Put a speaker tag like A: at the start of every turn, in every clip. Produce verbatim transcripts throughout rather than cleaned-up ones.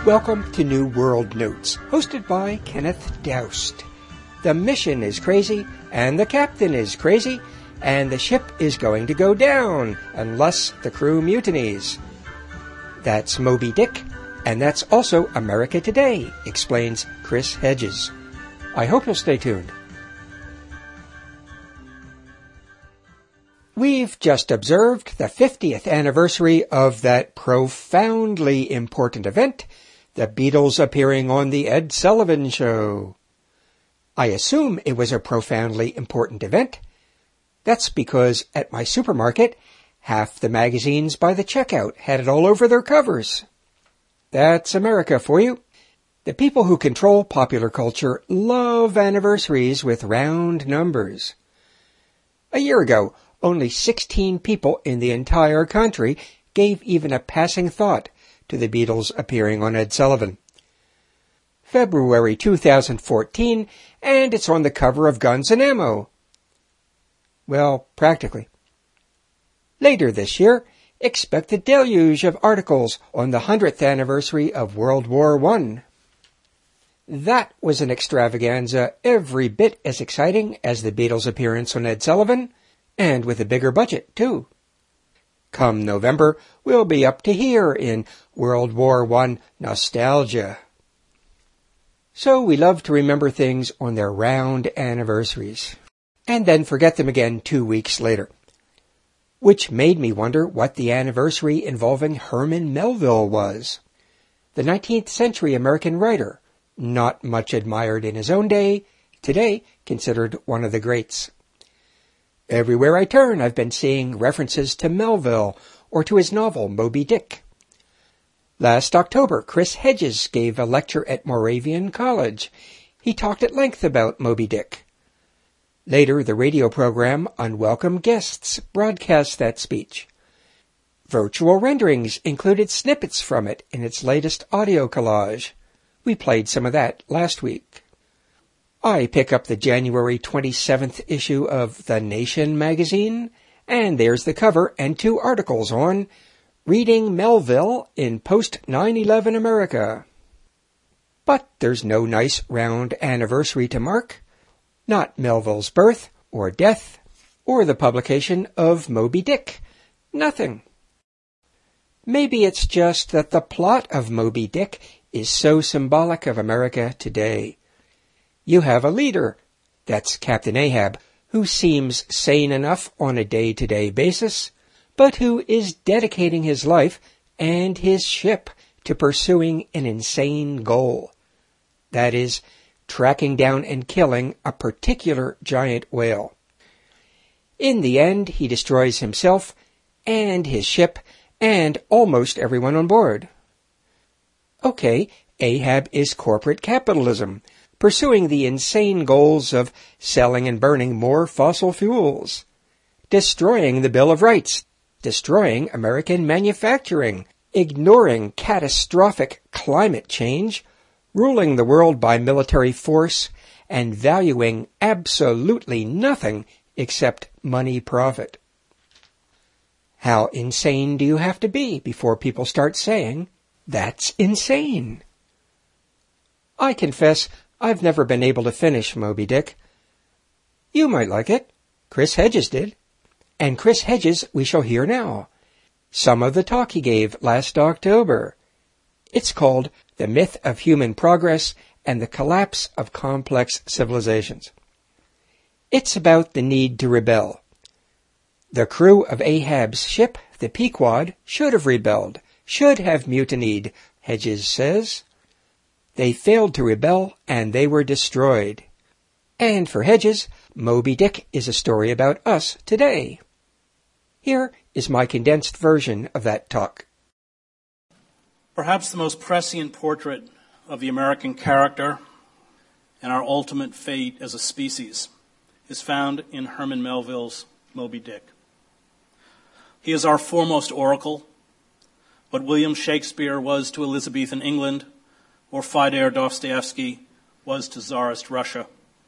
A: Welcome to New World Notes, hosted by Kenneth Doust. The mission is crazy, and the captain is crazy, and the ship is going to go down unless the crew mutinies. That's Moby Dick, and that's also America Today, explains Chris Hedges. I hope you'll stay tuned. We've just observed the fiftieth anniversary of that profoundly important event, the Beatles appearing on The Ed Sullivan Show. I assume it was a profoundly important event. That's because at my supermarket, half the magazines by the checkout had it all over their covers. That's America for you. The people who control popular culture love anniversaries with round numbers. A year ago, only sixteen people in the entire country gave even a passing thought to the Beatles appearing on Ed Sullivan. February two thousand fourteen, and it's on the cover of Guns and Ammo. Well, practically. Later this year, expect a deluge of articles on the hundredth anniversary of World War One. That was an extravaganza every bit as exciting as the Beatles' appearance on Ed Sullivan, and with a bigger budget, too. Come November, we'll be up to here in World War One nostalgia. So we love to remember things on their round anniversaries, and then forget them again two weeks later. Which made me wonder what the anniversary involving Herman Melville was. The nineteenth century American writer, not much admired in his own day, today considered one of the greats. Everywhere I turn, I've been seeing references to Melville or to his novel Moby Dick. Last October, Chris Hedges gave a lecture at Moravian College. He talked at length about Moby Dick. Later, the radio program Unwelcome Guests broadcast that speech. Virtual renderings included snippets from it in its latest audio collage. We played some of that last week. I pick up the January twenty-seventh issue of The Nation magazine, and there's the cover and two articles on Reading Melville in Post nine eleven America. But there's no nice round anniversary to mark. Not Melville's birth, or death, or the publication of Moby Dick. Nothing. Maybe it's just that the plot of Moby Dick is so symbolic of America today. You have a leader, that's Captain Ahab, who seems sane enough on a day-to-day basis, but who is dedicating his life and his ship to pursuing an insane goal. That is, tracking down and killing a particular giant whale. In the end, he destroys himself and his ship and almost everyone on board. Okay, Ahab is corporate capitalism, pursuing the insane goals of selling and burning more fossil fuels, destroying the Bill of Rights, destroying American manufacturing, ignoring catastrophic climate change, ruling the world by military force, and valuing absolutely nothing except money profit. How insane do you have to be before people start saying, "That's insane"? I confess I've never been able to finish Moby Dick. You might like it. Chris Hedges did. And Chris Hedges we shall hear now. Some of the talk he gave last October. It's called The Myth of Human Progress and the Collapse of Complex Civilizations. It's about the need to rebel. The crew of Ahab's ship, the Pequod, should have rebelled, should have mutinied, Hedges says. They failed to rebel, and they were destroyed. And for Hedges, Moby Dick is a story about us today. Here is my condensed version of that talk.
B: Perhaps the most prescient portrait of the American character and our ultimate fate as a species is found in Herman Melville's Moby Dick. He is our foremost oracle, what William Shakespeare was to Elizabethan England, or Fyodor Dostoevsky was to Tsarist Russia.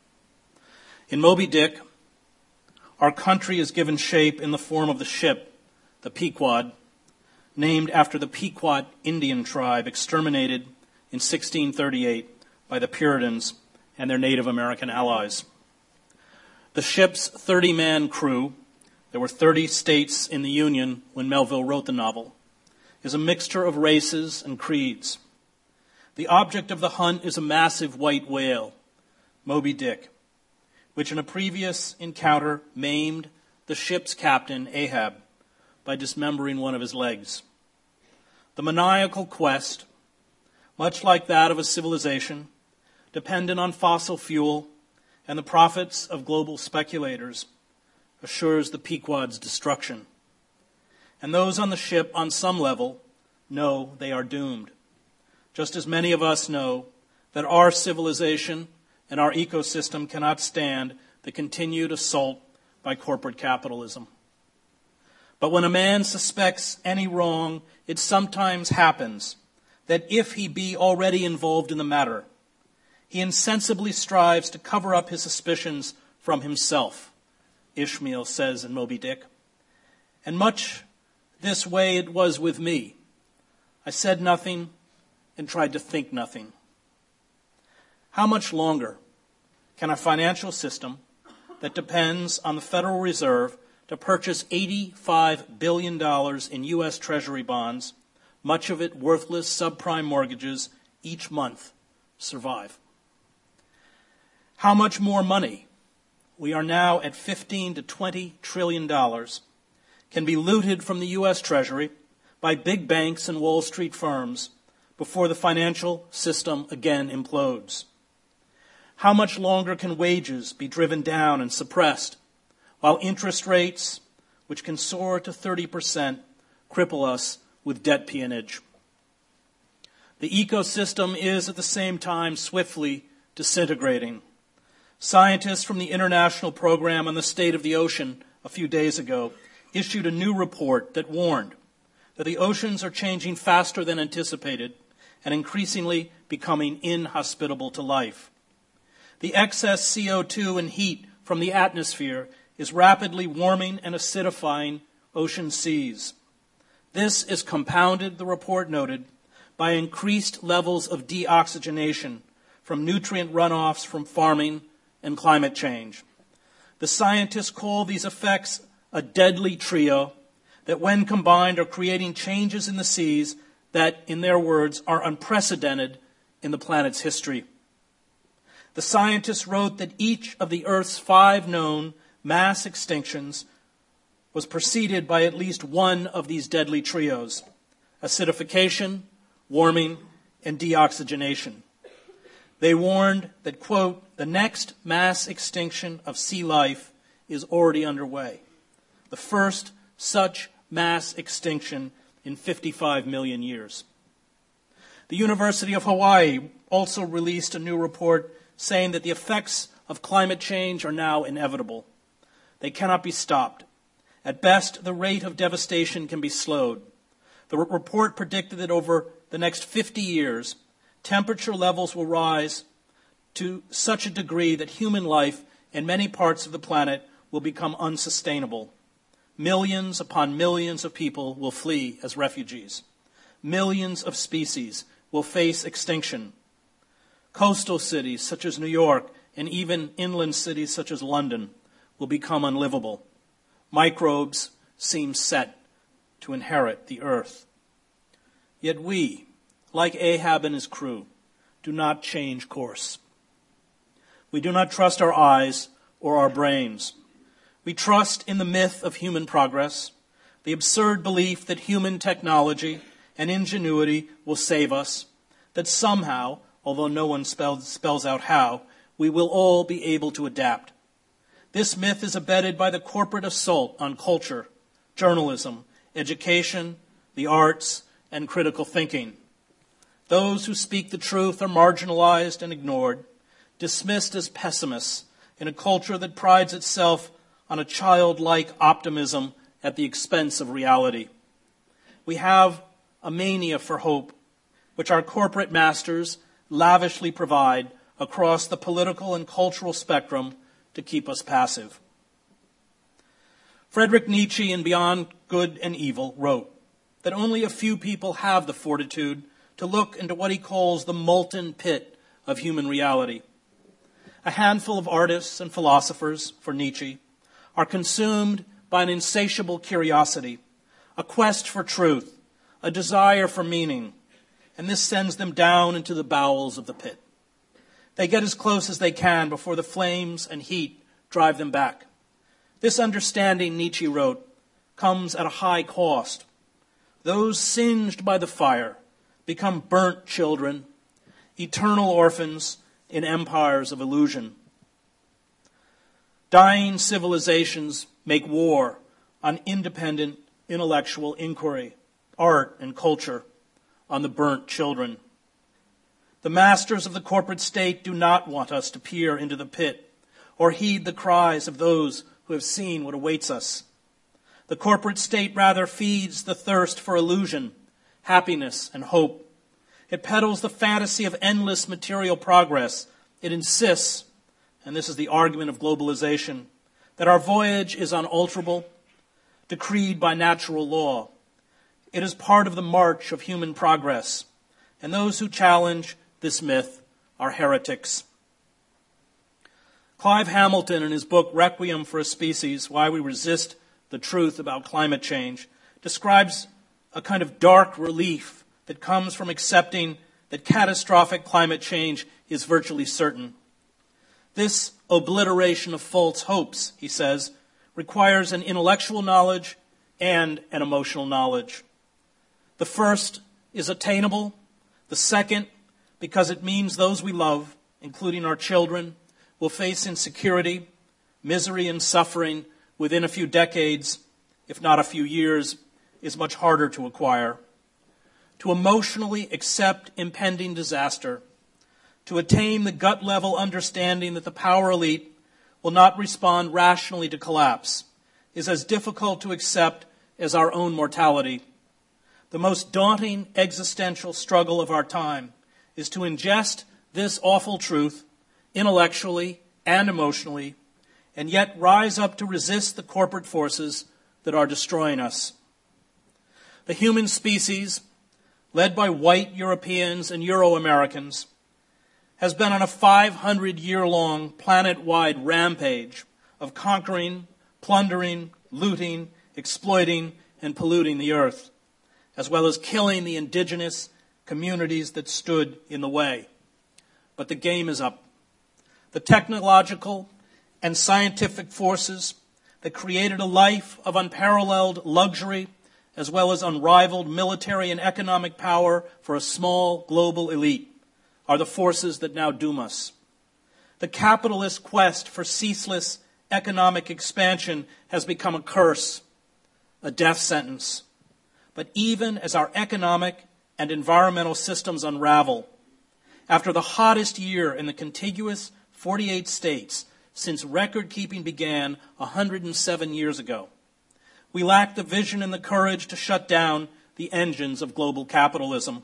B: In Moby Dick, our country is given shape in the form of the ship, the Pequod, named after the Pequot Indian tribe exterminated in sixteen thirty-eight by the Puritans and their Native American allies. The ship's thirty-man crew, there were thirty states in the Union when Melville wrote the novel, is a mixture of races and creeds. The object of the hunt is a massive white whale, Moby Dick, which in a previous encounter maimed the ship's captain, Ahab, by dismembering one of his legs. The maniacal quest, much like that of a civilization, dependent on fossil fuel and the profits of global speculators, assures the Pequod's destruction. And those on the ship, on some level, know they are doomed, just as many of us know that our civilization and our ecosystem cannot stand the continued assault by corporate capitalism. But when a man suspects any wrong, it sometimes happens that if he be already involved in the matter, he insensibly strives to cover up his suspicions from himself, Ishmael says in Moby Dick. And much this way it was with me. I said nothing and tried to think nothing. How much longer can a financial system that depends on the Federal Reserve to purchase eighty-five billion dollars in U S Treasury bonds, much of it worthless subprime mortgages, each month, survive? How much more money, we are now at fifteen to twenty trillion dollars, can be looted from the U S Treasury by big banks and Wall Street firms before the financial system again implodes? How much longer can wages be driven down and suppressed while interest rates, which can soar to thirty percent, cripple us with debt peonage? The ecosystem is at the same time swiftly disintegrating. Scientists from the International Program on the State of the Ocean a few days ago issued a new report that warned that the oceans are changing faster than anticipated and increasingly becoming inhospitable to life. The excess C O two and heat from the atmosphere is rapidly warming and acidifying ocean seas. This is compounded, the report noted, by increased levels of deoxygenation from nutrient runoffs from farming and climate change. The scientists call these effects a deadly trio that, when combined, are creating changes in the seas that, in their words, are unprecedented in the planet's history. The scientists wrote that each of the Earth's five known mass extinctions was preceded by at least one of these deadly trios: acidification, warming, and deoxygenation. They warned that, quote, the next mass extinction of sea life is already underway, the first such mass extinction in fifty-five million years. The University of Hawaii also released a new report saying that the effects of climate change are now inevitable. They cannot be stopped. At best, the rate of devastation can be slowed. The report predicted that over the next fifty years, temperature levels will rise to such a degree that human life in many parts of the planet will become unsustainable. Millions upon millions of people will flee as refugees. Millions of species will face extinction. Coastal cities such as New York and even inland cities such as London will become unlivable. Microbes seem set to inherit the earth. Yet we, like Ahab and his crew, do not change course. We do not trust our eyes or our brains. We trust in the myth of human progress, the absurd belief that human technology and ingenuity will save us, that somehow, although no one spells, spells out how, we will all be able to adapt. This myth is abetted by the corporate assault on culture, journalism, education, the arts, and critical thinking. Those who speak the truth are marginalized and ignored, dismissed as pessimists in a culture that prides itself on a childlike optimism at the expense of reality. We have a mania for hope, which our corporate masters lavishly provide across the political and cultural spectrum to keep us passive. Friedrich Nietzsche in Beyond Good and Evil wrote that only a few people have the fortitude to look into what he calls the molten pit of human reality. A handful of artists and philosophers, for Nietzsche, are consumed by an insatiable curiosity, a quest for truth, a desire for meaning, and this sends them down into the bowels of the pit. They get as close as they can before the flames and heat drive them back. This understanding, Nietzsche wrote, comes at a high cost. Those singed by the fire become burnt children, eternal orphans in empires of illusion. Dying civilizations make war on independent intellectual inquiry, art and culture, on the burnt children. The masters of the corporate state do not want us to peer into the pit or heed the cries of those who have seen what awaits us. The corporate state rather feeds the thirst for illusion, happiness, and hope. It peddles the fantasy of endless material progress. It insists, and this is the argument of globalization, that our voyage is unalterable, decreed by natural law. It is part of the march of human progress, and those who challenge this myth are heretics. Clive Hamilton, in his book Requiem for a Species, Why We Resist the Truth About Climate Change, describes a kind of dark relief that comes from accepting that catastrophic climate change is virtually certain. This obliteration of false hopes, he says, requires an intellectual knowledge and an emotional knowledge. The first is attainable. The second, because it means those we love, including our children, will face insecurity, misery, and suffering within a few decades, if not a few years, is much harder to acquire. To emotionally accept impending disaster, to attain the gut-level understanding that the power elite will not respond rationally to collapse, is as difficult to accept as our own mortality. The most daunting existential struggle of our time is to ingest this awful truth intellectually and emotionally, and yet rise up to resist the corporate forces that are destroying us. The human species, led by white Europeans and Euro-Americans, has been on a five hundred year long planet-wide rampage of conquering, plundering, looting, exploiting, and polluting the earth, as well as killing the indigenous communities that stood in the way. But the game is up. The technological and scientific forces that created a life of unparalleled luxury, as well as unrivaled military and economic power for a small global elite, are the forces that now doom us. The capitalist quest for ceaseless economic expansion has become a curse, a death sentence. But even as our economic and environmental systems unravel, after the hottest year in the contiguous forty-eight states since record-keeping began one hundred seven years ago, we lack the vision and the courage to shut down the engines of global capitalism.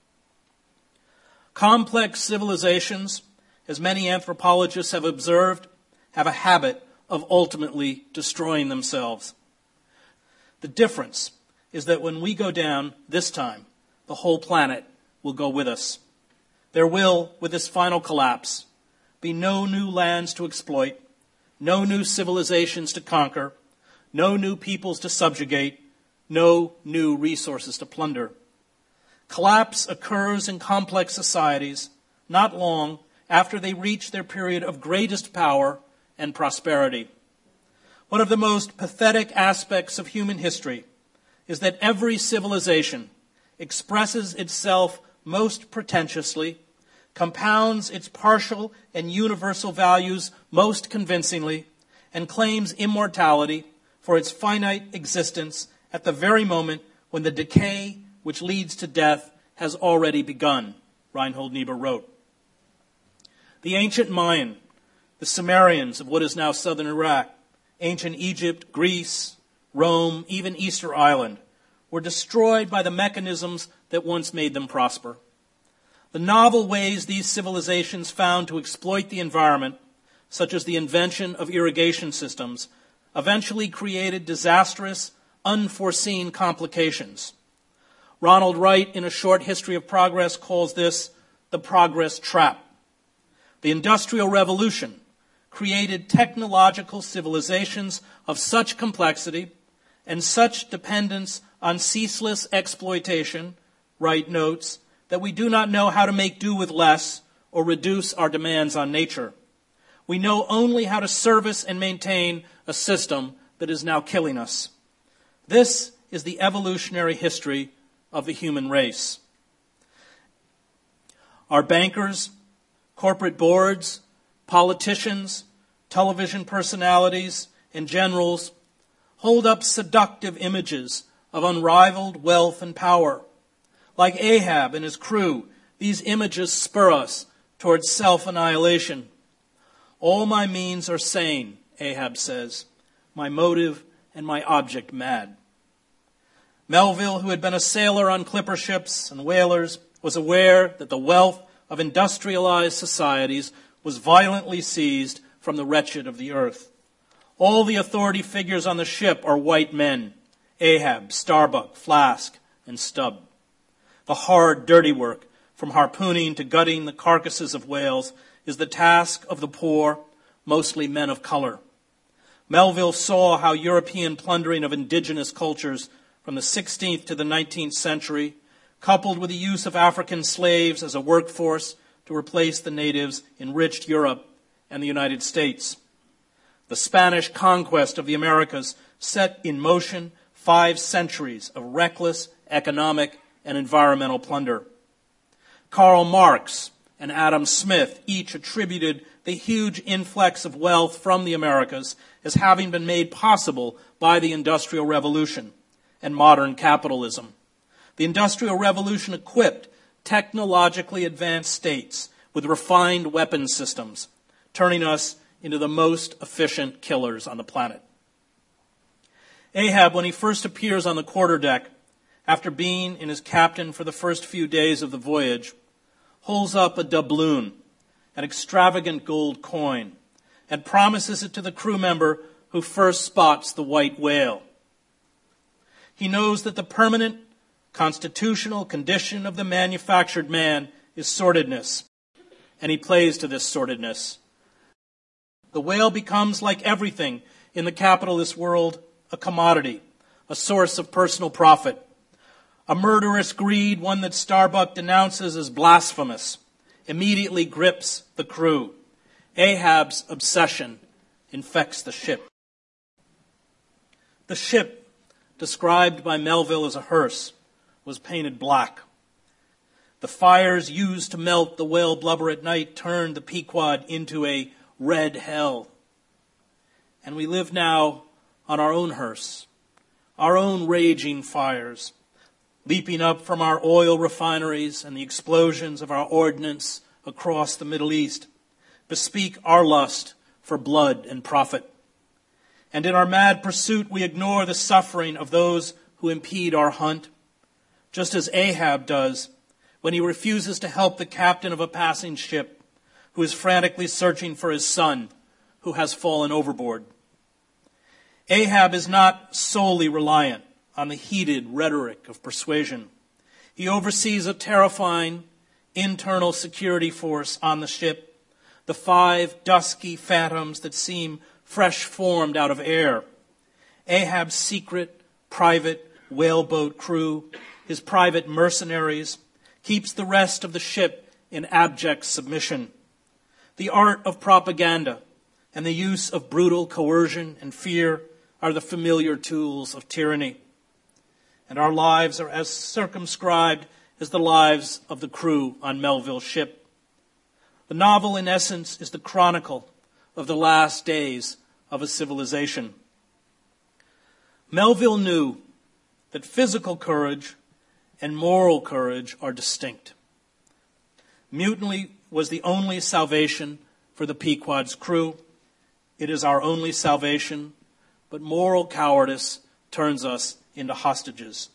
B: Complex civilizations, as many anthropologists have observed, have a habit of ultimately destroying themselves. The difference is that when we go down this time, the whole planet will go with us. There will, with this final collapse, be no new lands to exploit, no new civilizations to conquer, no new peoples to subjugate, no new resources to plunder. Collapse occurs in complex societies not long after they reach their period of greatest power and prosperity. One of the most pathetic aspects of human history is that every civilization expresses itself most pretentiously, compounds its partial and universal values most convincingly, and claims immortality for its finite existence at the very moment when the decay which leads to death has already begun, Reinhold Niebuhr wrote. The ancient Mayan, the Sumerians of what is now southern Iraq, ancient Egypt, Greece, Rome, even Easter Island, were destroyed by the mechanisms that once made them prosper. The novel ways these civilizations found to exploit the environment, such as the invention of irrigation systems, eventually created disastrous, unforeseen complications. Ronald Wright, in A Short History of Progress, calls this the progress trap. The Industrial Revolution created technological civilizations of such complexity and such dependence on ceaseless exploitation, Wright notes, that we do not know how to make do with less or reduce our demands on nature. We know only how to service and maintain a system that is now killing us. This is the evolutionary history of the human race. Our bankers, corporate boards, politicians, television personalities, and generals hold up seductive images of unrivaled wealth and power. Like Ahab and his crew, these images spur us towards self-annihilation. All my means are sane, Ahab says, my motive and my object mad. Melville, who had been a sailor on clipper ships and whalers, was aware that the wealth of industrialized societies was violently seized from the wretched of the earth. All the authority figures on the ship are white men, Ahab, Starbuck, Flask, and Stubb. The hard, dirty work, from harpooning to gutting the carcasses of whales, is the task of the poor, mostly men of color. Melville saw how European plundering of indigenous cultures from the sixteenth to the nineteenth century, coupled with the use of African slaves as a workforce to replace the natives, enriched Europe and the United States. The Spanish conquest of the Americas set in motion five centuries of reckless economic and environmental plunder. Karl Marx and Adam Smith each attributed the huge influx of wealth from the Americas as having been made possible by the Industrial Revolution and modern capitalism. The Industrial Revolution equipped technologically advanced states with refined weapon systems, turning us into the most efficient killers on the planet. Ahab, when he first appears on the quarterdeck, after being in his captain for the first few days of the voyage, holds up a doubloon, an extravagant gold coin, and promises it to the crew member who first spots the white whale. He knows that the permanent constitutional condition of the manufactured man is sordidness, and he plays to this sordidness. The whale becomes, like everything in the capitalist world, a commodity, a source of personal profit. A murderous greed, one that Starbuck denounces as blasphemous, immediately grips the crew. Ahab's obsession infects the ship. The ship, described by Melville as a hearse, was painted black. The fires used to melt the whale blubber at night turned the Pequod into a red hell. And we live now on our own hearse, our own raging fires, leaping up from our oil refineries and the explosions of our ordnance across the Middle East, bespeak our lust for blood and profit. And in our mad pursuit, we ignore the suffering of those who impede our hunt, just as Ahab does when he refuses to help the captain of a passing ship who is frantically searching for his son who has fallen overboard. Ahab is not solely reliant on the heated rhetoric of persuasion. He oversees a terrifying internal security force on the ship, the five dusky phantoms that seem fresh formed out of air. Ahab's secret, private whaleboat crew, his private mercenaries, keeps the rest of the ship in abject submission. The art of propaganda and the use of brutal coercion and fear are the familiar tools of tyranny. And our lives are as circumscribed as the lives of the crew on Melville's ship. The novel, in essence, is the chronicle of the last days of a civilization. Melville knew that physical courage and moral courage are distinct. Mutiny was the only salvation for the Pequod's crew. It is our only salvation, but moral cowardice turns us into hostages.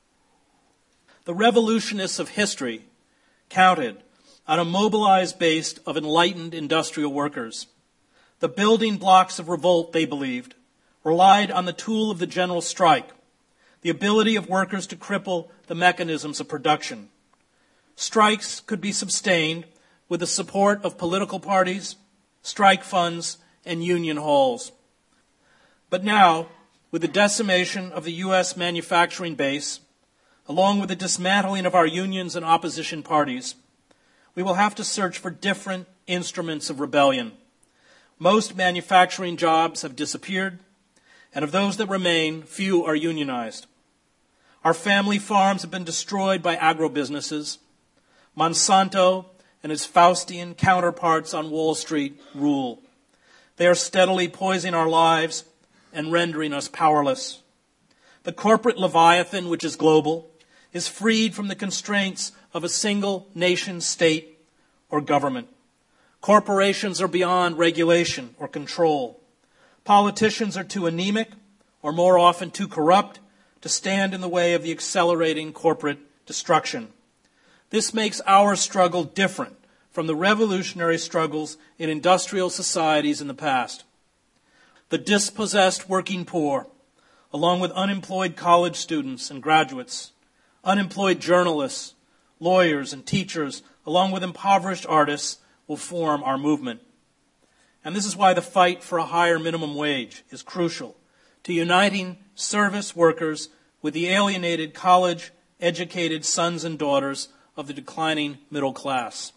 B: The revolutionists of history counted on a mobilized base of enlightened industrial workers. The building blocks of revolt, they believed, relied on the tool of the general strike, the ability of workers to cripple the mechanisms of production. Strikes could be sustained with the support of political parties, strike funds, and union halls. But now, with the decimation of the U S manufacturing base, along with the dismantling of our unions and opposition parties, we will have to search for different instruments of rebellion. Most manufacturing jobs have disappeared, and of those that remain, few are unionized. Our family farms have been destroyed by agribusinesses. Monsanto and its Faustian counterparts on Wall Street rule. They are steadily poisoning our lives and rendering us powerless. The corporate leviathan, which is global, is freed from the constraints of a single nation state or government. Corporations are beyond regulation or control. Politicians are too anemic, or more often too corrupt, to stand in the way of the accelerating corporate destruction. This makes our struggle different from the revolutionary struggles in industrial societies in the past. The dispossessed working poor, along with unemployed college students and graduates, unemployed journalists, lawyers, and teachers, along with impoverished artists, will form our movement. And this is why the fight for a higher minimum wage is crucial to uniting service workers with the alienated college-educated sons and daughters of the declining middle class.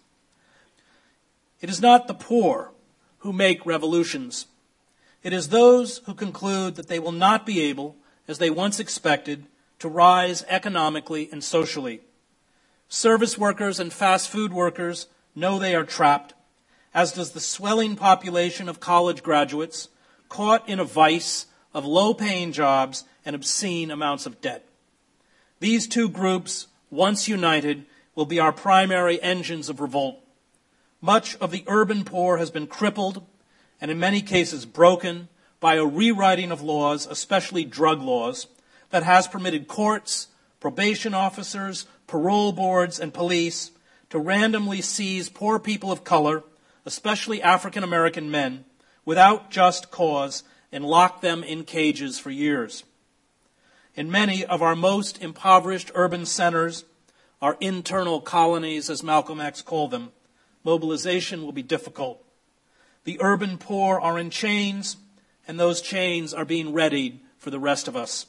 B: It is not the poor who make revolutions. It is those who conclude that they will not be able, as they once expected, to rise economically and socially. Service workers and fast food workers know they are trapped, as does the swelling population of college graduates caught in a vice of low-paying jobs and obscene amounts of debt. These two groups, once united, will be our primary engines of revolt. Much of the urban poor has been crippled and in many cases broken by a rewriting of laws, especially drug laws, that has permitted courts, probation officers, parole boards, and police to randomly seize poor people of color, especially African American men, without just cause and lock them in cages for years. In many of our most impoverished urban centers, our internal colonies, as Malcolm X called them, mobilization will be difficult. The urban poor are in chains, and those chains are being readied for the rest of us.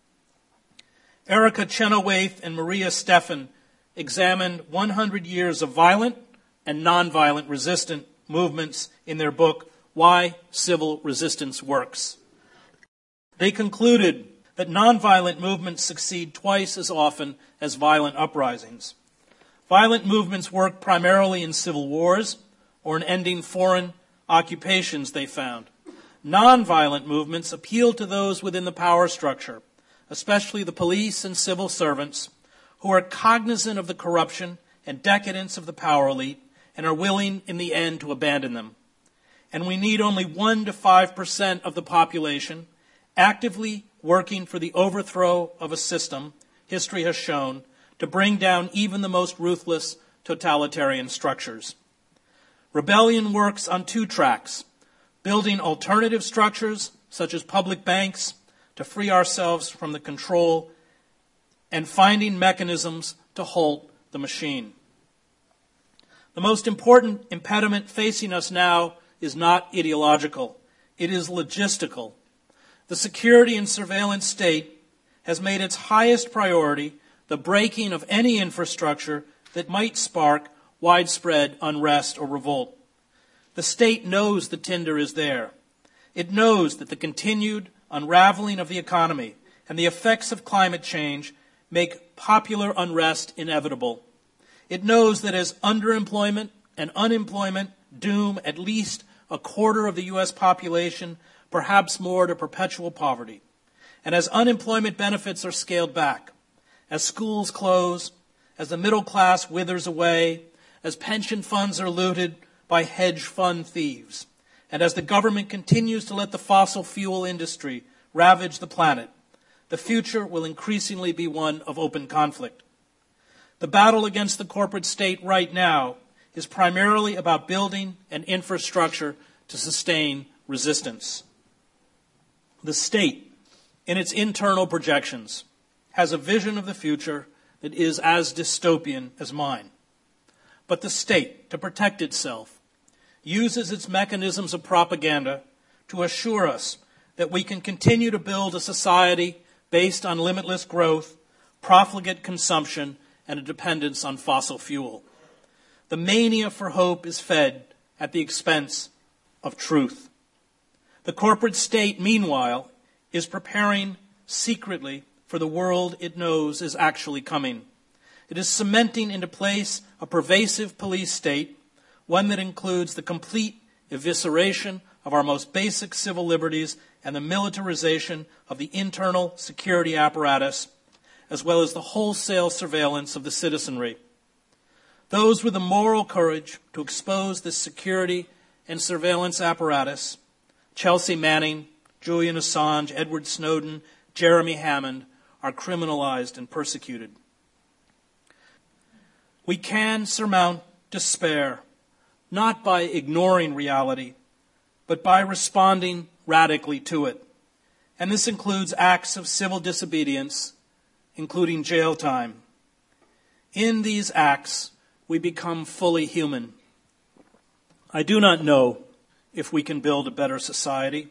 B: Erica Chenoweth and Maria Stephan examined one hundred years of violent and nonviolent resistant movements in their book, Why Civil Resistance Works. They concluded that nonviolent movements succeed twice as often as violent uprisings. Violent movements work primarily in civil wars or in ending foreign occupations, they found. Nonviolent movements appeal to those within the power structure, especially the police and civil servants, who are cognizant of the corruption and decadence of the power elite and are willing in the end to abandon them. And we need only one to five percent of the population actively working for the overthrow of a system, history has shown, to bring down even the most ruthless totalitarian structures. Rebellion works on two tracks: building alternative structures, such as public banks, to free ourselves from the control, and finding mechanisms to halt the machine. The most important impediment facing us now is not ideological. It is logistical. The security and surveillance state has made its highest priority the breaking of any infrastructure that might spark widespread unrest or revolt. The state knows the tinder is there. It knows that the continued unraveling of the economy and the effects of climate change make popular unrest inevitable. It knows that as underemployment and unemployment doom at least a quarter of the U S population, perhaps more, to perpetual poverty, and as unemployment benefits are scaled back, as schools close, as the middle class withers away, as pension funds are looted by hedge fund thieves, and as the government continues to let the fossil fuel industry ravage the planet, the future will increasingly be one of open conflict. The battle against the corporate state right now is primarily about building an infrastructure to sustain resistance. The state, in its internal projections, has a vision of the future that is as dystopian as mine. But the state, to protect itself, uses its mechanisms of propaganda to assure us that we can continue to build a society based on limitless growth, profligate consumption, and a dependence on fossil fuel. The mania for hope is fed at the expense of truth. The corporate state, meanwhile, is preparing secretly for the world it knows is actually coming. It is cementing into place a pervasive police state, one that includes the complete evisceration of our most basic civil liberties and the militarization of the internal security apparatus, as well as the wholesale surveillance of the citizenry. Those with the moral courage to expose this security and surveillance apparatus, Chelsea Manning, Julian Assange, Edward Snowden, Jeremy Hammond, are criminalized and persecuted. We can surmount despair, not by ignoring reality, but by responding radically to it. And this includes acts of civil disobedience, including jail time. In these acts, we become fully human. I do not know if we can build a better society.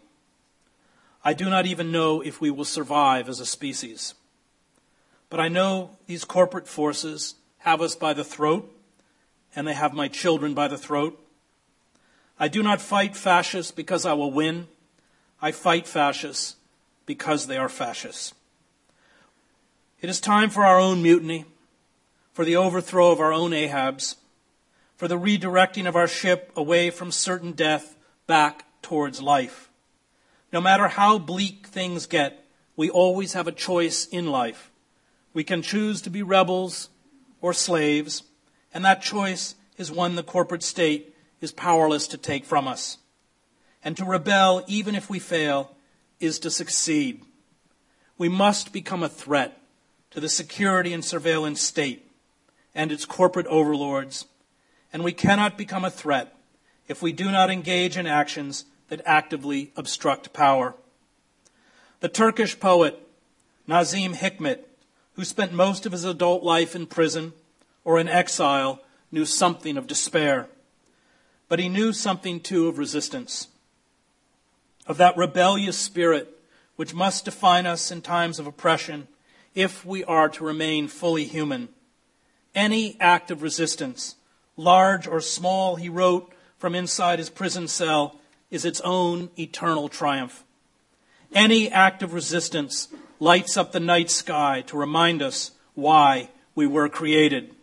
B: I do not even know if we will survive as a species. But I know these corporate forces have us by the throat, and they have my children by the throat. I do not fight fascists because I will win. I fight fascists because they are fascists. It is time for our own mutiny, for the overthrow of our own Ahabs, for the redirecting of our ship away from certain death back towards life. No matter how bleak things get, we always have a choice in life. We can choose to be rebels or slaves, and that choice is one the corporate state is powerless to take from us. And to rebel, even if we fail, is to succeed. We must become a threat to the security and surveillance state and its corporate overlords, and we cannot become a threat if we do not engage in actions that actively obstruct power. The Turkish poet Nazim Hikmet, who spent most of his adult life in prison or in exile, knew something of despair. But he knew something, too, of resistance, of that rebellious spirit which must define us in times of oppression if we are to remain fully human. Any act of resistance, large or small, he wrote from inside his prison cell, is its own eternal triumph. Any act of resistance lights up the night sky to remind us why we were created.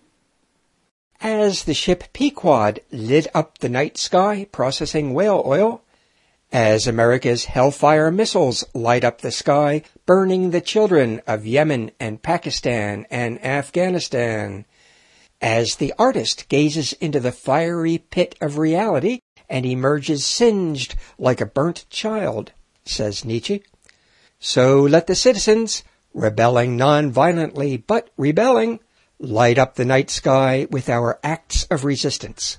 A: As the ship Pequod lit up the night sky processing whale oil, as America's Hellfire missiles light up the sky burning the children of Yemen and Pakistan and Afghanistan, as the artist gazes into the fiery pit of reality and emerges singed like a burnt child, says Nietzsche, so let the citizens, rebelling non-violently but rebelling, light up the night sky with our acts of resistance.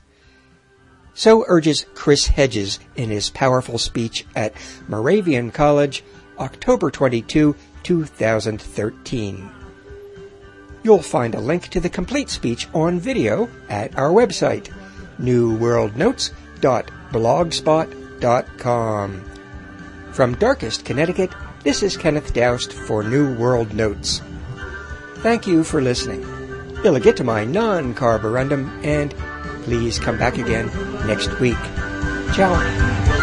A: So urges Chris Hedges in his powerful speech at Moravian College, October twenty-second, two thousand thirteen. You'll find a link to the complete speech on video at our website, new world notes dot blogspot dot com. From Darkest, Connecticut, this is Kenneth Doust for New World Notes. Thank you for listening. Illegitimi non carborundum, and please come back again next week. Ciao.